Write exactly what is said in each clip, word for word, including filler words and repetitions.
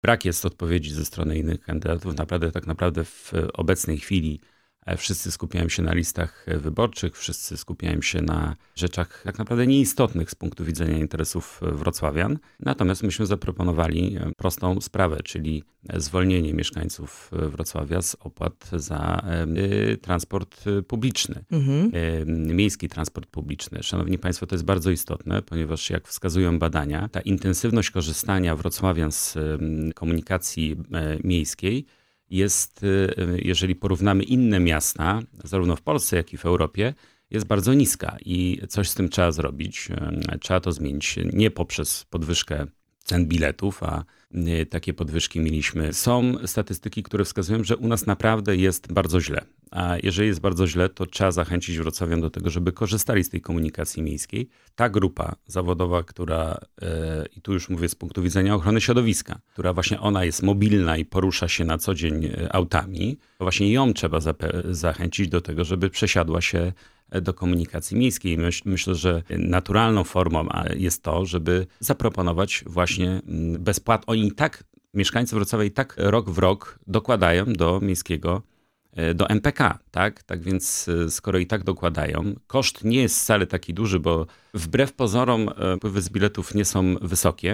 Brak jest odpowiedzi ze strony innych kandydatów. Naprawdę, tak naprawdę w obecnej chwili wszyscy skupiają się na listach wyborczych, wszyscy skupiają się na rzeczach tak naprawdę nieistotnych z punktu widzenia interesów wrocławian. Natomiast myśmy zaproponowali prostą sprawę, czyli zwolnienie mieszkańców Wrocławia z opłat za y, transport publiczny, mhm. y, miejski transport publiczny. Szanowni Państwo, to jest bardzo istotne, ponieważ jak wskazują badania, ta intensywność korzystania wrocławian z y, komunikacji y, miejskiej jest, jeżeli porównamy inne miasta, zarówno w Polsce, jak i w Europie, jest bardzo niska i coś z tym trzeba zrobić. Trzeba to zmienić nie poprzez podwyżkę cen biletów, a takie podwyżki mieliśmy. Są statystyki, które wskazują, że u nas naprawdę jest bardzo źle. A jeżeli jest bardzo źle, to trzeba zachęcić wrocławian do tego, żeby korzystali z tej komunikacji miejskiej. Ta grupa zawodowa, która, i tu już mówię z punktu widzenia ochrony środowiska, która właśnie ona jest mobilna i porusza się na co dzień autami, to właśnie ją trzeba zachęcić do tego, żeby przesiadła się do komunikacji miejskiej. Myśl, myślę, że naturalną formą jest to, żeby zaproponować właśnie bezpłatnie. Oni i tak, mieszkańcy Wrocławia i tak rok w rok dokładają do miejskiego, do M P K, tak? Tak więc skoro i tak dokładają, koszt nie jest wcale taki duży, bo wbrew pozorom wpływy z biletów nie są wysokie.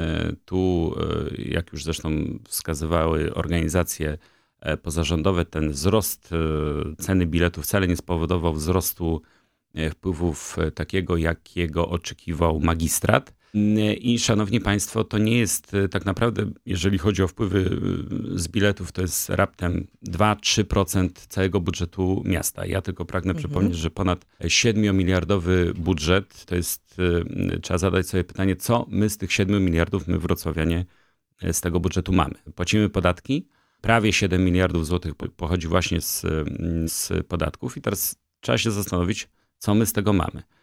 Tu, jak już zresztą wskazywały organizacje pozarządowe, ten wzrost ceny biletów wcale nie spowodował wzrostu wpływów takiego, jakiego oczekiwał magistrat. I szanowni Państwo, to nie jest tak naprawdę, jeżeli chodzi o wpływy z biletów, to jest raptem dwa do trzech procent całego budżetu miasta. Ja tylko pragnę mhm. przypomnieć, że ponad siedmiomiliardowy budżet, to jest, trzeba zadać sobie pytanie, co my z tych siedmiu miliardów, my wrocławianie z tego budżetu mamy. Płacimy podatki, prawie siedem miliardów złotych pochodzi właśnie z, z podatków i teraz trzeba się zastanowić, co my z tego mamy.